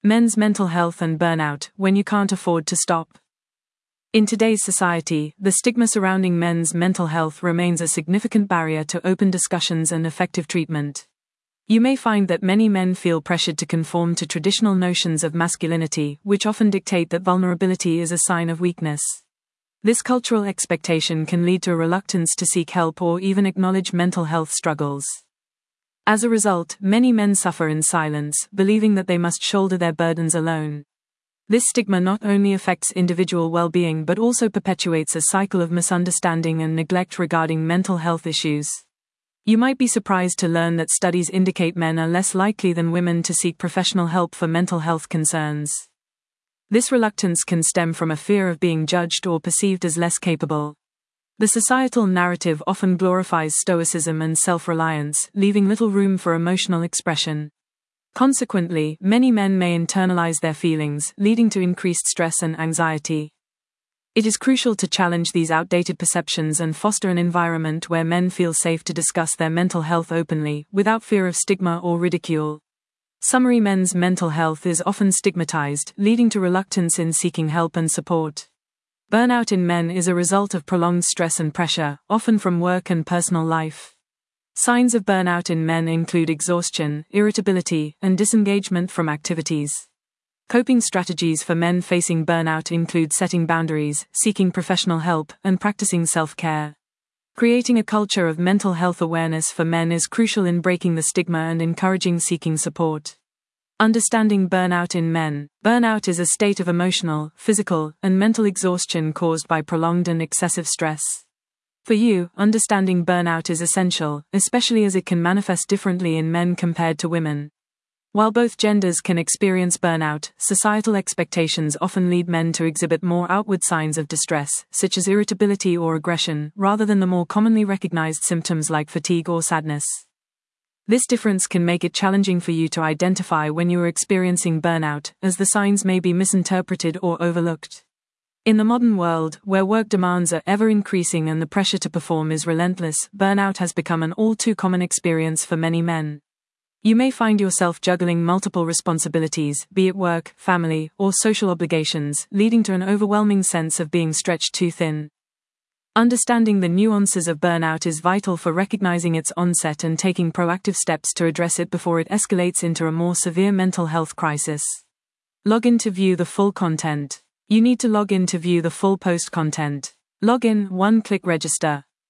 Men's mental health and burnout, when you can't afford to stop. In today's society, the stigma surrounding men's mental health remains a significant barrier to open discussions and effective treatment. You may find that many men feel pressured to conform to traditional notions of masculinity, which often dictate that vulnerability is a sign of weakness. This cultural expectation can lead to a reluctance to seek help or even acknowledge mental health struggles. As a result, many men suffer in silence, believing that they must shoulder their burdens alone. This stigma not only affects individual well-being but also perpetuates a cycle of misunderstanding and neglect regarding mental health issues. You might be surprised to learn that studies indicate men are less likely than women to seek professional help for mental health concerns. This reluctance can stem from a fear of being judged or perceived as less capable. The societal narrative often glorifies stoicism and self-reliance, leaving little room for emotional expression. Consequently, many men may internalize their feelings, leading to increased stress and anxiety. It is crucial to challenge these outdated perceptions and foster an environment where men feel safe to discuss their mental health openly, without fear of stigma or ridicule. Summary: men's mental health is often stigmatized, leading to reluctance in seeking help and support. Burnout in men is a result of prolonged stress and pressure, often from work and personal life. Signs of burnout in men include exhaustion, irritability, and disengagement from activities. Coping strategies for men facing burnout include setting boundaries, seeking professional help, and practicing self-care. Creating a culture of mental health awareness for men is crucial in breaking the stigma and encouraging seeking support. Understanding burnout in men. Burnout is a state of emotional, physical, and mental exhaustion caused by prolonged and excessive stress. For you, understanding burnout is essential, especially as it can manifest differently in men compared to women. While both genders can experience burnout, societal expectations often lead men to exhibit more outward signs of distress, such as irritability or aggression, rather than the more commonly recognized symptoms like fatigue or sadness. This difference can make it challenging for you to identify when you are experiencing burnout, as the signs may be misinterpreted or overlooked. In the modern world, where work demands are ever increasing and the pressure to perform is relentless, burnout has become an all too common experience for many men. You may find yourself juggling multiple responsibilities, be it work, family, or social obligations, leading to an overwhelming sense of being stretched too thin. Understanding the nuances of burnout is vital for recognizing its onset and taking proactive steps to address it before it escalates into a more severe mental health crisis. Log in to view the full content. You need to log in to view the full post content. Log in, one-click register.